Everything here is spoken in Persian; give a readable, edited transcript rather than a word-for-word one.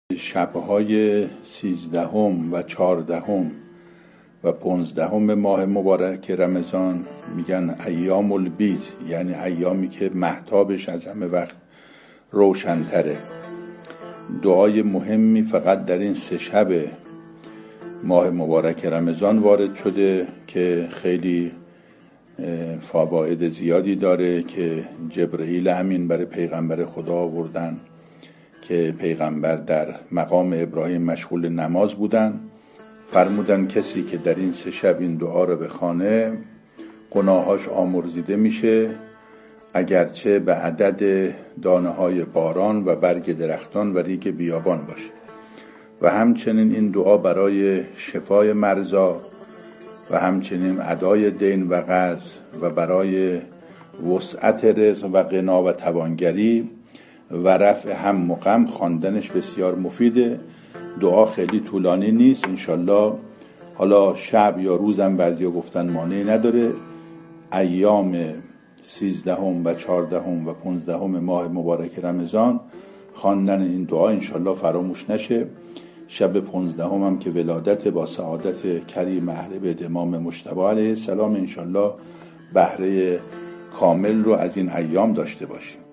شب‌های 13 و 14 و 15 ماه مبارک رمضان میگن ایام البیض، یعنی ایامی که مهتابش از همه وقت روشن‌تره. دعای مهمی فقط در این 3 شب ماه مبارک رمضان وارد شده که خیلی فواید زیادی داره که جبرئیل امین برای پیغمبر خدا آوردن که پیغمبر در مقام ابراهیم مشغول نماز بودن. فرمودن کسی که در این 3 شب این دعا رو بخونه گناهاش آمرزیده میشه، اگرچه به عدد دانه های باران و برگ درختان و ریگ بیابان باشه. و همچنین این دعا برای شفای مرضا و همچنین ادای دین و قرض و برای وسعت رزق و غنا و توانگری و رفع هم و غم خواندنش بسیار مفیده. دعا خیلی طولانی نیست، انشالله حالا شب یا روزم بعضیا گفتن مانعی نداره. ایام 13 و 14 و 15 ماه مبارک رمضان خواندن این دعا انشالله فراموش نشه. شب 15 هم که ولادت با سعادت کریم اهل بیت امام مجتبی علیه السلام، انشالله بهره کامل رو از این ایام داشته باشیم.